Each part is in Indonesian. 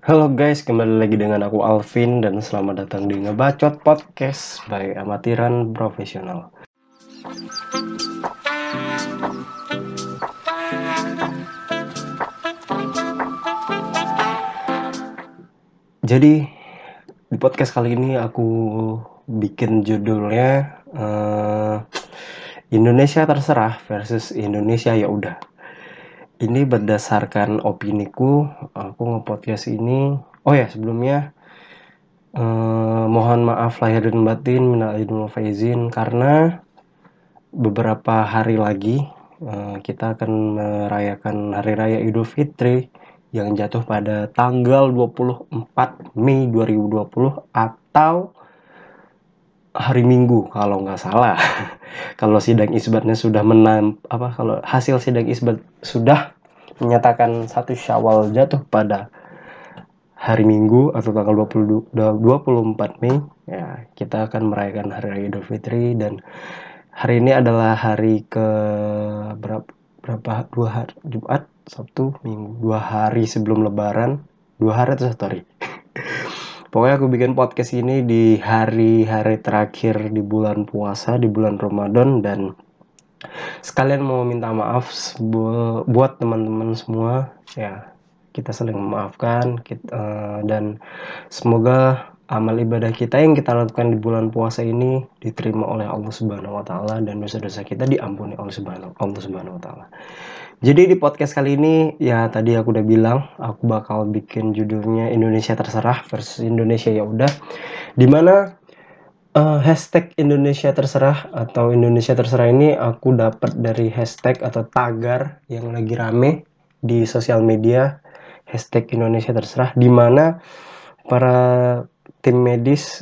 Halo guys, kembali lagi dengan aku Alvin dan selamat datang di Ngebacot Podcast by Amatiran Profesional. Jadi di podcast kali ini aku bikin judulnya Indonesia Terserah versus Indonesia Ya Udah. Ini berdasarkan opiniku, aku nge-podcast ini. Oh ya, sebelumnya mohon maaf lahir dan batin, minal aidin wal faizin, karena beberapa hari lagi kita akan merayakan Hari Raya Idul Fitri yang jatuh pada tanggal 24 Mei 2020 atau hari Minggu kalau nggak salah. Kalau sidang isbatnya sudah kalau hasil sidang isbat sudah menyatakan 1 Syawal jatuh pada hari Minggu atau tanggal 24 Mei, ya kita akan merayakan Hari Raya Idul Fitri. Dan hari ini adalah hari ke berapa 2 hari, Jumat, Sabtu, Minggu, 2 hari sebelum Lebaran, 2 hari atau 1 hari. Pokoknya aku bikin podcast ini di hari-hari terakhir di bulan puasa, di bulan Ramadan, dan sekalian mau minta maaf buat teman-teman semua. Ya, kita saling memaafkan dan semoga amal ibadah kita yang kita lakukan di bulan puasa ini diterima oleh Allah Subhanahu wa taala dan dosa-dosa kita diampuni oleh Allah Subhanahu wa taala. Jadi di podcast kali ini ya tadi aku udah bilang aku bakal bikin judulnya Indonesia Terserah versus Indonesia Ya Udah, di mana hashtag Indonesia Terserah atau Indonesia Terserah ini aku dapat dari hashtag atau tagar yang lagi rame di sosial media, hashtag Indonesia Terserah, di mana para tim medis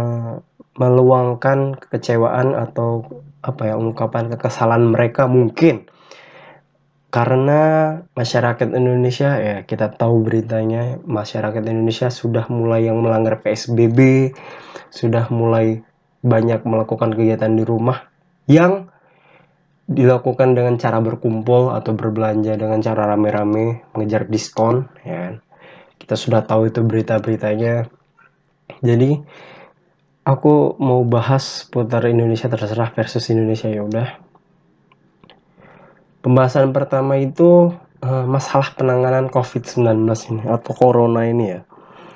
meluangkan kekecewaan atau ungkapan kekesalan mereka mungkin karena masyarakat Indonesia, ya kita tahu beritanya, masyarakat Indonesia sudah mulai yang melanggar PSBB, sudah mulai banyak melakukan kegiatan di rumah yang dilakukan dengan cara berkumpul atau berbelanja dengan cara rame-rame mengejar diskon, ya. Kita sudah tahu itu berita-beritanya. Jadi aku mau bahas putar Indonesia Terserah versus Indonesia Ya Udah. Pembahasan pertama itu masalah penanganan COVID-19 ini atau corona ini ya.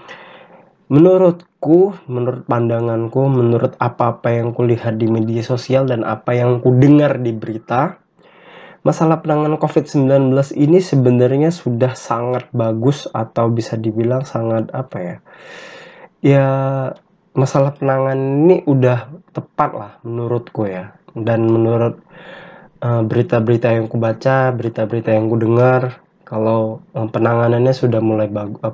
Menurutku, menurut pandanganku, menurut apa-apa yang kulihat di media sosial dan apa yang kudengar di berita, masalah penanganan COVID-19 ini sebenarnya sudah sangat bagus atau bisa dibilang sangat ya masalah penanganan ini udah tepat lah menurutku ya. Dan menurut berita-berita yang kubaca, berita-berita yang kudengar, kalau penanganannya sudah mulai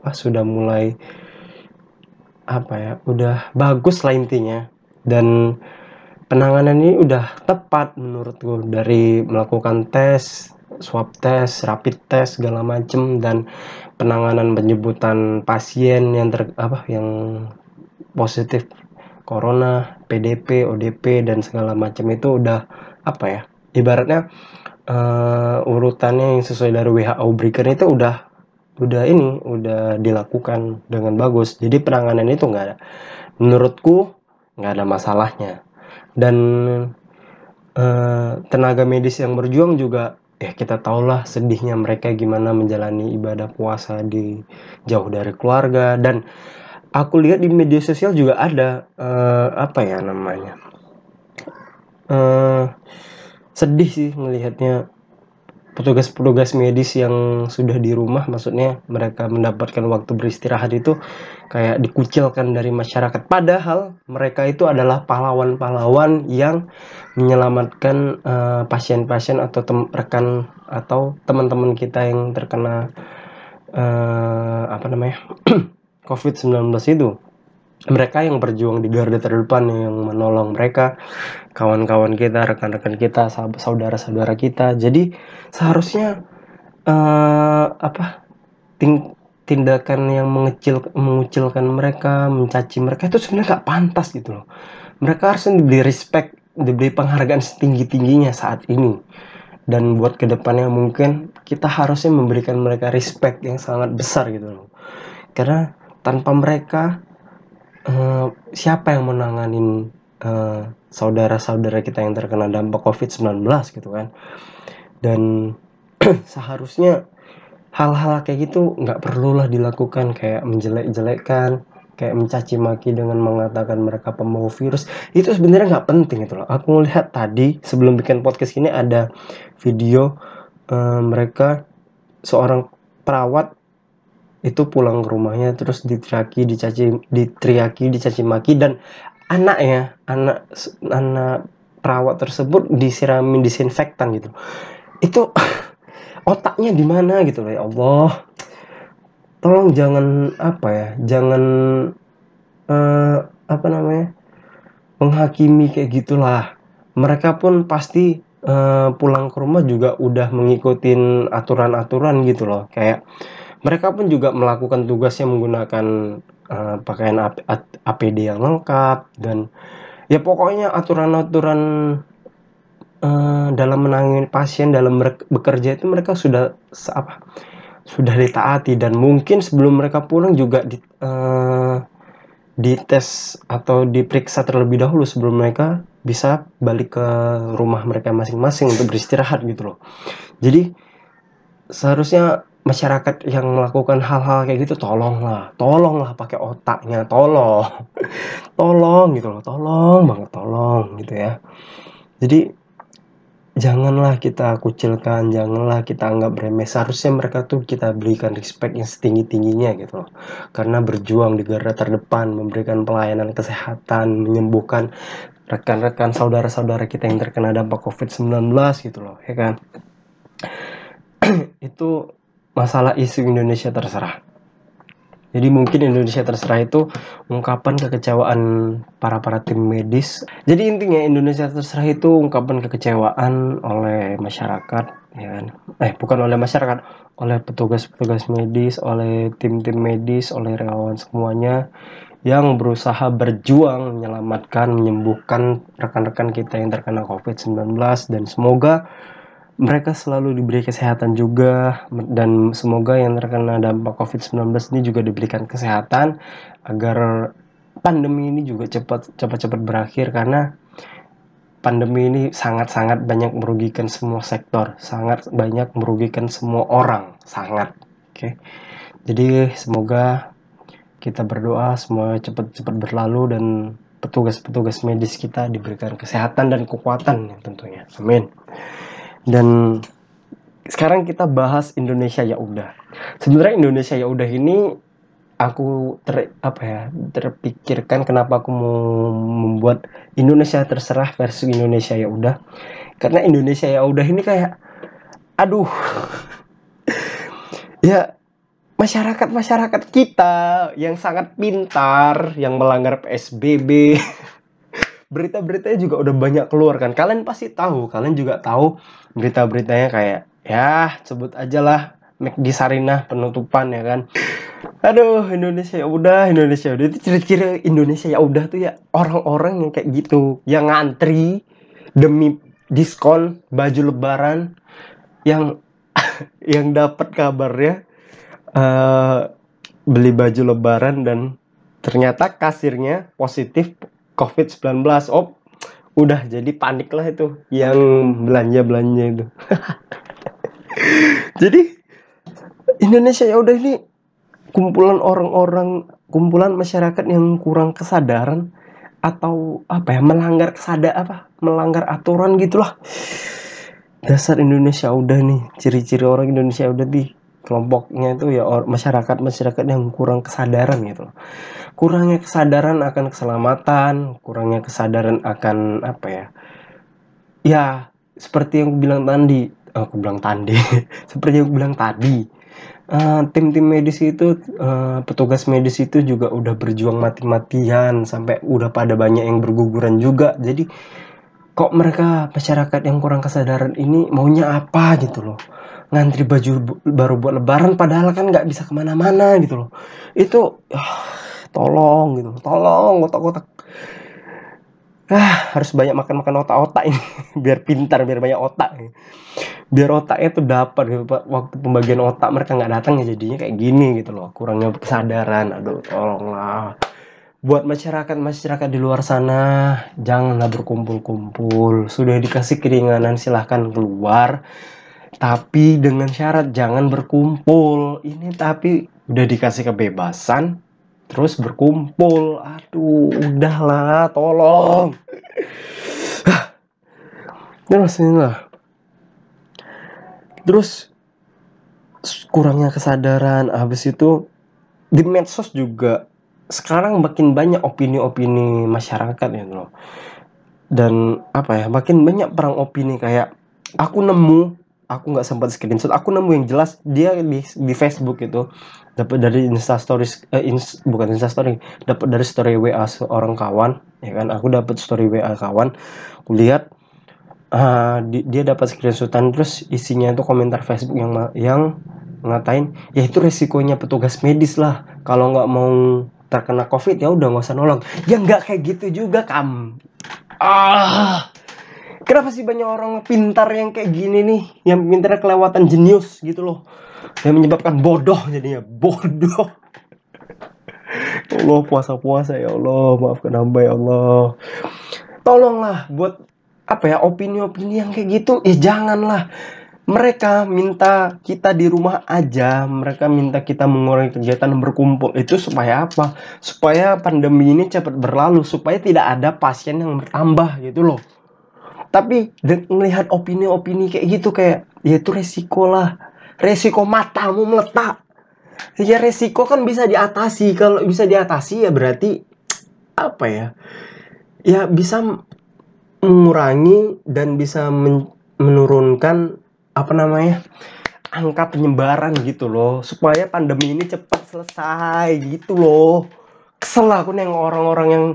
udah bagus lah intinya. Dan penanganan ini udah tepat menurutku, dari melakukan tes, swab test, rapid test segala macem, dan penanganan penyebutan pasien yang positif corona, PDP, ODP dan segala macam itu udah ibaratnya urutannya yang sesuai dari WHO berikan itu udah dilakukan dengan bagus. Jadi penanganan itu menurutku nggak ada masalahnya. Dan tenaga medis yang berjuang juga, ya kita tahulah sedihnya mereka gimana menjalani ibadah puasa di jauh dari keluarga. Dan aku lihat di media sosial juga ada sedih sih melihatnya petugas-petugas medis yang sudah di rumah, maksudnya mereka mendapatkan waktu beristirahat itu kayak dikucilkan dari masyarakat, padahal mereka itu adalah pahlawan-pahlawan yang menyelamatkan pasien-pasien atau rekan atau teman-teman kita yang terkena COVID-19 itu. Mereka yang berjuang di garda terdepan, yang menolong mereka, kawan-kawan kita, rekan-rekan kita, saudara-saudara kita. Jadi seharusnya tindakan yang mengucilkan mereka, mencaci mereka itu sebenarnya gak pantas gitu loh. Mereka harusnya diberi respect, diberi penghargaan setinggi-tingginya saat ini. Dan buat kedepannya mungkin kita harusnya memberikan mereka respect yang sangat besar gitu loh. Karena tanpa mereka, siapa yang menanganin saudara-saudara kita yang terkena dampak COVID-19 gitu kan. Dan seharusnya hal-hal kayak gitu nggak perlulah dilakukan, kayak menjelek-jelekkan, kayak mencaci maki dengan mengatakan mereka pembawa virus. Itu sebenarnya nggak penting gitu loh. Aku lihat tadi sebelum bikin podcast ini ada video mereka, seorang perawat itu pulang ke rumahnya terus diteriaki, dicaci maki, dan anak perawat tersebut disiramin disinfektan gitu. Itu otaknya di mana gitu loh, ya Allah. Tolong jangan jangan apa namanya, menghakimi kayak gitulah. Mereka pun pasti pulang ke rumah juga udah mengikutin aturan-aturan gitu loh. Kayak mereka pun juga melakukan tugasnya menggunakan pakaian APD yang lengkap, dan ya pokoknya aturan-aturan dalam menangani pasien, dalam bekerja itu mereka sudah sudah ditaati. Dan mungkin sebelum mereka pulang juga dites atau diperiksa terlebih dahulu sebelum mereka bisa balik ke rumah mereka masing-masing untuk beristirahat gitu loh. Jadi seharusnya masyarakat yang melakukan hal-hal kayak gitu tolonglah pakai otaknya, tolong gitu loh, tolong banget, tolong gitu ya. Jadi janganlah kita kucilkan, janganlah kita anggap remeh. Seharusnya mereka tuh kita berikan respect yang setinggi-tingginya gitu loh. Karena berjuang di garda terdepan, memberikan pelayanan kesehatan, menyembuhkan rekan-rekan saudara-saudara kita yang terkena dampak COVID-19 gitu loh, ya kan? Itu masalah isu Indonesia terserah. Jadi mungkin Indonesia terserah itu ungkapan kekecewaan para tim medis. Jadi intinya Indonesia terserah itu ungkapan kekecewaan oleh masyarakat, ya kan? Bukan oleh masyarakat, oleh petugas-petugas medis, oleh tim-tim medis, oleh relawan semuanya yang berusaha berjuang menyelamatkan, menyembuhkan rekan-rekan kita yang terkena COVID-19, dan semoga mereka selalu diberi kesehatan juga, dan semoga yang terkena dampak COVID-19 ini juga diberikan kesehatan agar pandemi ini juga cepat berakhir, karena pandemi ini sangat-sangat banyak merugikan semua sektor, sangat banyak merugikan semua orang, sangat. Oke. Jadi semoga kita berdoa semua cepat berlalu dan petugas-petugas medis kita diberikan kesehatan dan kekuatan tentunya. Amin. Dan sekarang kita bahas Indonesia ya udah. Sebenarnya Indonesia ya udah ini aku terpikirkan kenapa aku mau membuat Indonesia terserah versi Indonesia ya udah. Karena Indonesia ya udah ini kayak aduh. Ya masyarakat kita yang sangat pintar, yang melanggar PSBB. Berita-beritanya juga udah banyak keluar kan. Kalian pasti tahu, kalian juga tahu berita-beritanya kayak ya sebut aja lah McD Sarinah penutupan ya kan. Aduh, Indonesia ya udah itu ciri-ciri Indonesia ya udah tuh ya orang-orang yang kayak gitu, yang ngantri demi diskon baju lebaran, yang yang dapat kabarnya beli baju lebaran dan ternyata kasirnya positif COVID-19. Oh, udah jadi panik lah itu yang belanja itu. Jadi Indonesia ya udah ini kumpulan masyarakat yang kurang kesadaran atau melanggar aturan gitulah. Dasar Indonesia udah nih, ciri-ciri orang Indonesia udah di kelompoknya itu ya masyarakat yang kurang kesadaran gitu loh. Kurangnya kesadaran akan keselamatan, kurangnya kesadaran akan ya seperti yang aku bilang tadi seperti yang aku bilang tadi, tim-tim medis itu, petugas medis itu juga udah berjuang mati-matian sampai udah pada banyak yang berguguran juga. Jadi kok mereka masyarakat yang kurang kesadaran ini maunya apa gitu loh, ngantri baju baru buat lebaran padahal kan nggak bisa kemana-mana gitu loh. Itu tolong gitu, tolong otak-otak harus banyak makan otak-otak ini biar pintar, biar banyak otak. biar otaknya tuh dapat gitu Pak. Waktu pembagian otak mereka nggak datang ya jadinya kayak gini gitu loh, kurangnya kesadaran. Aduh, tolonglah. Buat masyarakat di luar sana, janganlah berkumpul-kumpul. Sudah dikasih keringanan, silahkan keluar, tapi dengan syarat jangan berkumpul. Ini tapi udah dikasih kebebasan, terus berkumpul. Aduh, udahlah, tolong. Terus inilah. Terus kurangnya kesadaran, habis itu di medsos juga sekarang makin banyak opini-opini masyarakat ya loh. Dan apa ya, makin banyak perang opini. Kayak aku nggak sempat screenshot, aku nemu yang jelas dia di Facebook itu dapat dari bukan Instastory, dapat dari story WA seorang kawan, ya kan. Aku dapat story WA kawan, aku lihat dia dapat screenshotan, terus isinya itu komentar Facebook yang ngatain, ya itu resikonya petugas medis lah, kalau nggak mau terkena COVID ya udah nggak usah nolong. Ya nggak kayak gitu juga kenapa sih banyak orang pintar yang kayak gini nih, yang pintarnya kelewatan jenius gitu loh, yang menyebabkan bodoh, jadinya bodoh. Ya Allah, puasa ya Allah, maafkan hamba ya Allah. Tolonglah buat apa ya, opini-opini yang kayak gitu janganlah. Mereka minta kita di rumah aja, mereka minta kita mengurangi kegiatan berkumpul itu supaya apa? Supaya pandemi ini cepat berlalu, supaya tidak ada pasien yang bertambah gitu loh. Tapi melihat opini-opini kayak gitu, kayak ya itu resiko lah, resiko matamu meletak. Ya resiko kan bisa diatasi, kalau bisa diatasi ya berarti apa ya? Ya bisa mengurangi dan bisa menurunkan angka penyebaran gitu loh, supaya pandemi ini cepat selesai gitu loh. Kesel aku nih orang-orang yang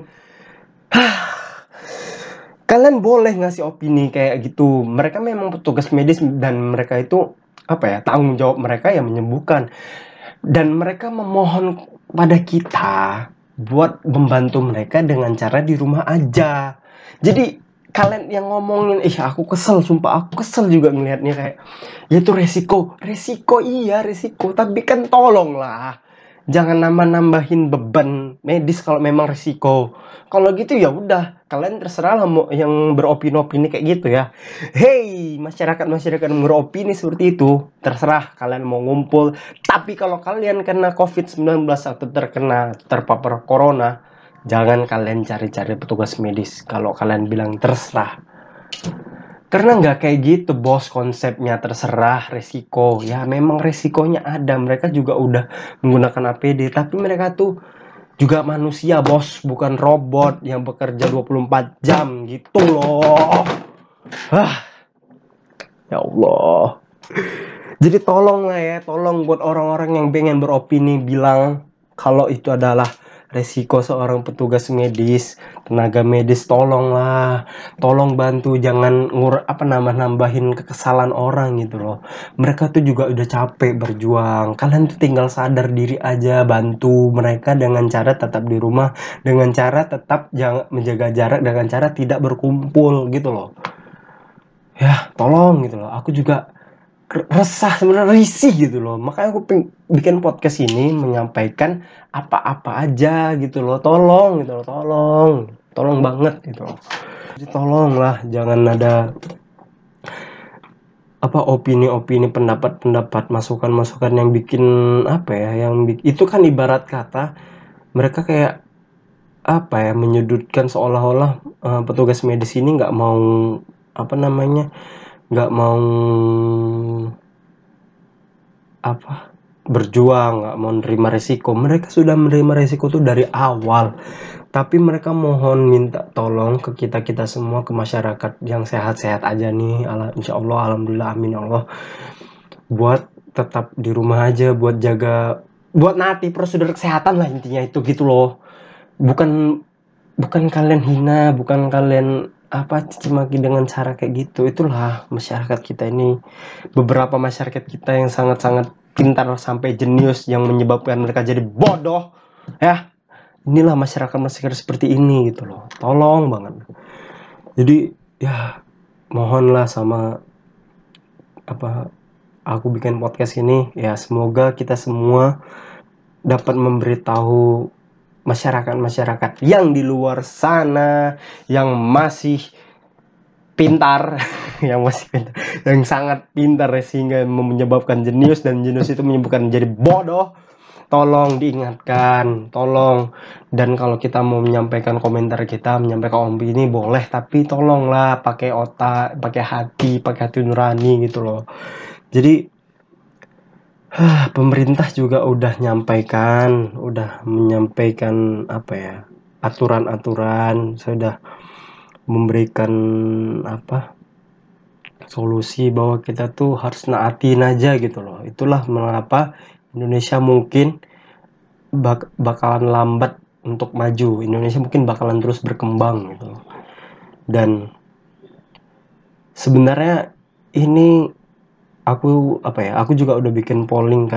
kalian boleh ngasih opini kayak gitu, mereka memang petugas medis dan mereka itu tanggung jawab mereka ya menyembuhkan, dan mereka memohon pada kita buat membantu mereka dengan cara di rumah aja. Jadi kalian yang ngomongin, aku kesel, sumpah aku kesel juga ngelihatnya, kayak ya itu resiko iya resiko, tapi kan tolonglah jangan nambahin beban medis kalau memang resiko. Kalau gitu ya udah, kalian terserah lah mau yang beropini-opini kayak gitu ya. Hey, masyarakat yang beropini seperti itu, terserah kalian mau ngumpul. Tapi kalau kalian kena COVID-19 atau terpapar corona, jangan kalian cari-cari petugas medis. Kalau kalian bilang terserah. Karena nggak kayak gitu bos konsepnya, terserah resiko. Ya memang resikonya ada, mereka juga udah menggunakan APD, tapi mereka tuh juga manusia bos, bukan robot yang bekerja 24 jam gitu loh. Ya Allah. Jadi tolong lah ya, tolong buat orang-orang yang pengen beropini, bilang kalau itu adalah resiko seorang petugas medis, tenaga medis, tolonglah, tolong bantu, jangan nambahin kekesalan orang gitu loh. Mereka tuh juga udah capek berjuang, kalian tuh tinggal sadar diri aja, bantu mereka dengan cara tetap di rumah, dengan cara tetap jangan menjaga jarak, dengan cara tidak berkumpul gitu loh. Ya tolong gitu loh, aku juga resah sebenarnya, risih gitu loh, makanya aku bikin podcast ini menyampaikan apa-apa aja gitu loh, tolong gitu loh, tolong banget gitu loh. Jadi tolonglah jangan ada opini-opini, pendapat-pendapat, masukan-masukan yang bikin itu kan ibarat kata mereka kayak menyudutkan, seolah-olah petugas medis ini nggak mau nggak mau berjuang, nggak mau menerima resiko. Mereka sudah menerima resiko tuh dari awal, tapi mereka mohon minta tolong ke kita semua, ke masyarakat yang sehat-sehat aja nih, insya Allah, alhamdulillah, amin ya Allah, buat tetap di rumah aja, buat jaga, buat naati prosedur kesehatan lah, intinya itu gitu loh. Bukan kalian hina, bukan kalian caci maki dengan cara kayak gitu. Itulah masyarakat kita ini, beberapa masyarakat kita yang sangat-sangat pintar sampai jenius, yang menyebabkan mereka jadi bodoh ya. Inilah masyarakat seperti ini gitu loh, tolong banget. Jadi ya mohonlah sama aku bikin podcast ini ya semoga kita semua dapat memberitahu masyarakat yang di luar sana yang masih pintar yang sangat pintar sehingga menyebabkan jenius, dan jenius itu menyebabkan jadi bodoh. Tolong diingatkan, tolong. Dan kalau kita mau menyampaikan komentar kita, menyampaikan opini boleh, tapi tolonglah pakai otak, pakai hati nurani gitu loh. Jadi pemerintah juga udah menyampaikan aturan-aturan, sudah memberikan solusi bahwa kita tuh harus naatin aja gitu loh. Itulah mengapa Indonesia mungkin bakalan lambat untuk maju. Indonesia mungkin bakalan terus berkembang gitu loh. Dan sebenarnya ini aku juga udah bikin polling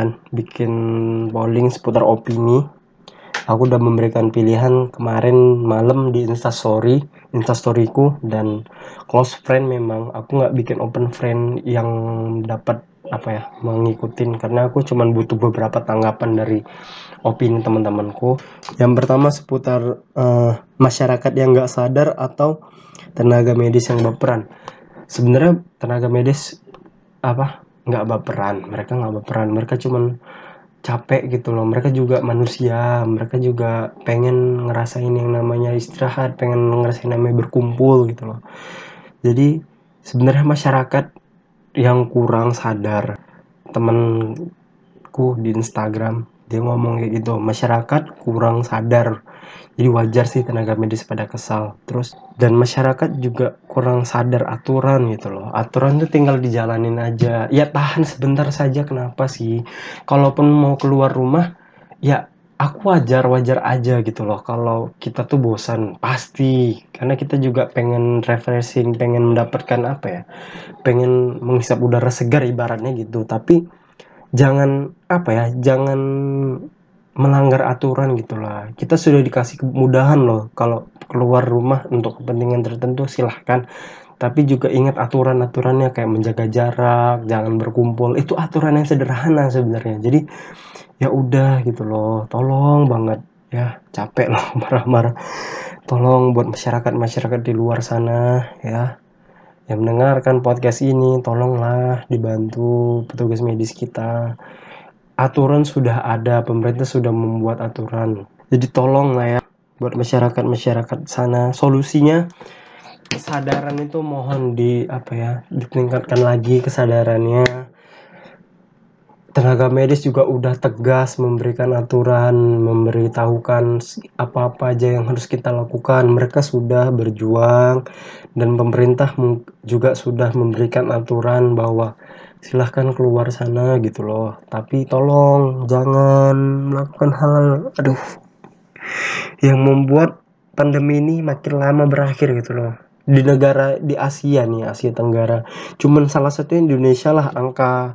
seputar opini. Aku udah memberikan pilihan kemarin malam di instastoryku, dan close friend. Memang aku nggak bikin open friend yang dapat mengikutin, karena aku cuman butuh beberapa tanggapan dari opini teman-temanku. Yang pertama seputar masyarakat yang nggak sadar atau tenaga medis yang baperan. Sebenarnya tenaga medis nggak baperan, mereka cuman capek gitu loh. Mereka juga manusia, mereka juga pengen ngerasain yang namanya istirahat, pengen ngerasain namanya berkumpul gitu loh. Jadi sebenarnya masyarakat yang kurang sadar. Temenku di Instagram dia ngomong kayak gitu, masyarakat kurang sadar. Jadi wajar sih tenaga medis pada kesal. Terus dan masyarakat juga kurang sadar aturan gitu loh. Aturan tuh tinggal dijalanin aja. Ya tahan sebentar saja, kenapa sih? Kalaupun mau keluar rumah, ya aku wajar aja gitu loh. Kalau kita tuh bosan, pasti. Karena kita juga pengen refreshing, pengen mendapatkan pengen menghisap udara segar ibaratnya gitu. Tapi jangan jangan melanggar aturan gitulah. Kita sudah dikasih kemudahan loh, kalau keluar rumah untuk kepentingan tertentu silahkan, tapi juga ingat aturan-aturannya kayak menjaga jarak, jangan berkumpul. Itu aturan yang sederhana sebenarnya. Jadi ya udah gitu loh, tolong banget ya, capek loh marah-marah. Tolong buat masyarakat di luar sana ya yang mendengarkan podcast ini, tolonglah dibantu petugas medis kita. Aturan sudah ada, pemerintah sudah membuat aturan. Jadi tolonglah ya buat masyarakat sana. Solusinya kesadaran itu mohon ditingkatkan lagi kesadarannya. Tenaga medis juga udah tegas memberikan aturan, memberitahukan apa-apa aja yang harus kita lakukan. Mereka sudah berjuang, dan pemerintah juga sudah memberikan aturan bahwa silahkan keluar sana gitu loh. Tapi tolong jangan melakukan hal yang membuat pandemi ini makin lama berakhir gitu loh. Di negara di Asia Tenggara, cuman salah satunya Indonesia lah angka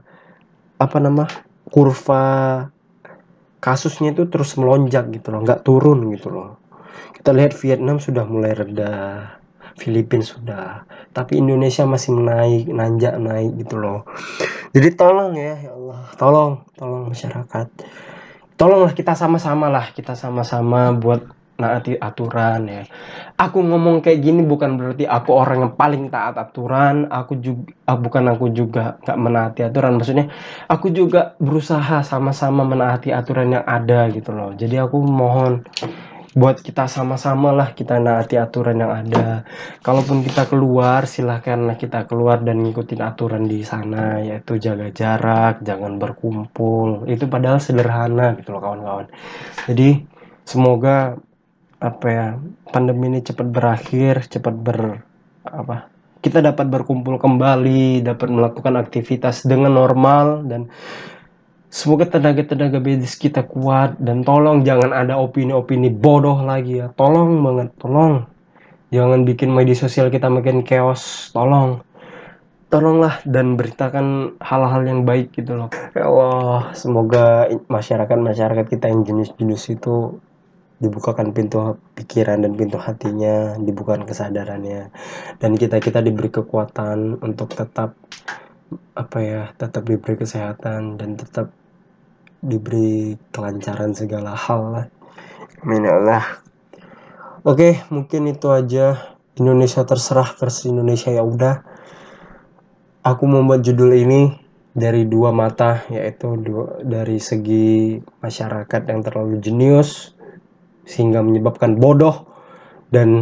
kurva kasusnya itu terus melonjak gitu loh, nggak turun gitu loh. Kita lihat Vietnam sudah mulai reda, Filipina sudah, tapi Indonesia masih nanjak naik gitu loh. Jadi tolong ya Allah, tolong masyarakat, tolonglah kita sama-sama buat naati aturan ya. Aku ngomong kayak gini bukan berarti aku orang yang paling taat aturan. Aku juga gak menaati aturan. Maksudnya aku juga berusaha sama-sama menaati aturan yang ada gitu loh. Jadi aku mohon buat kita sama-sama lah kita naati aturan yang ada. Kalaupun kita keluar, silahkanlah kita keluar dan ngikutin aturan di sana, yaitu jaga jarak, jangan berkumpul. Itu padahal sederhana gitu loh kawan-kawan. Jadi semoga pandemi ini cepat berakhir, kita dapat berkumpul kembali, dapat melakukan aktivitas dengan normal, dan semoga tenaga medis kita kuat. Dan tolong jangan ada opini-opini bodoh lagi ya, tolong banget, tolong jangan bikin media sosial kita makin chaos. Tolonglah dan beritakan hal-hal yang baik gitu loh. Ya Allah, semoga masyarakat kita yang jenis-jenis itu dibukakan pintu pikiran dan pintu hatinya, dibukakan kesadarannya, dan kita diberi kekuatan untuk tetap tetap diberi kesehatan dan tetap diberi kelancaran segala hal lah. Amin ya Allah. Oke, mungkin itu aja. Indonesia terserah versi Indonesia ya udah. Aku membuat judul ini dari dua mata, yaitu dari segi masyarakat yang terlalu jenius sehingga menyebabkan bodoh, dan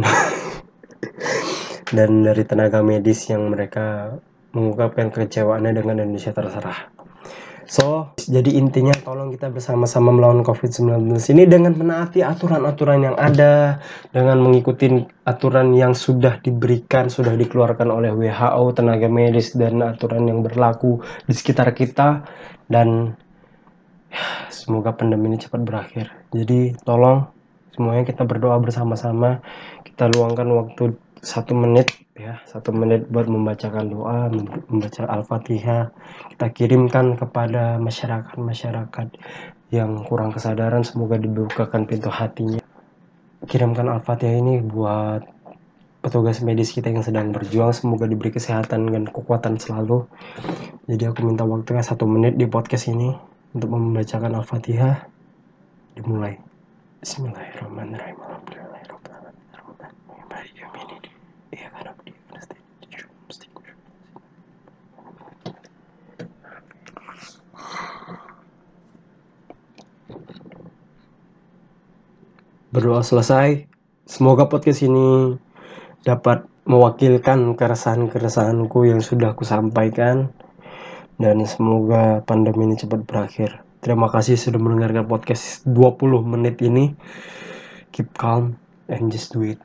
dan dari tenaga medis yang mereka mengungkapkan kekecewaannya dengan Indonesia terserah. So, jadi intinya tolong kita bersama-sama melawan COVID-19 ini dengan menaati aturan-aturan yang ada, dengan mengikuti aturan yang sudah diberikan, sudah dikeluarkan oleh WHO, tenaga medis, dan aturan yang berlaku di sekitar kita. Dan semoga pandemi ini cepat berakhir. Jadi tolong semuanya kita berdoa bersama-sama. Kita luangkan waktu 1 menit ya, 1 menit buat membacakan doa, membaca Al-Fatihah. Kita kirimkan kepada masyarakat yang kurang kesadaran, semoga dibukakan pintu hatinya. Kirimkan Al-Fatihah ini buat petugas medis kita yang sedang berjuang, semoga diberi kesehatan dan kekuatan selalu. Jadi aku minta waktunya 1 menit di podcast ini untuk membacakan Al-Fatihah. Dimulai. Bismillahirrahmanirrahim. Berdoa selesai. Semoga podcast ini dapat mewakilkan keresahan-keresahanku yang sudah aku sampaikan, dan semoga pandemi ini cepat berakhir. Terima kasih sudah mendengarkan podcast 20 menit ini. Keep calm and just do it.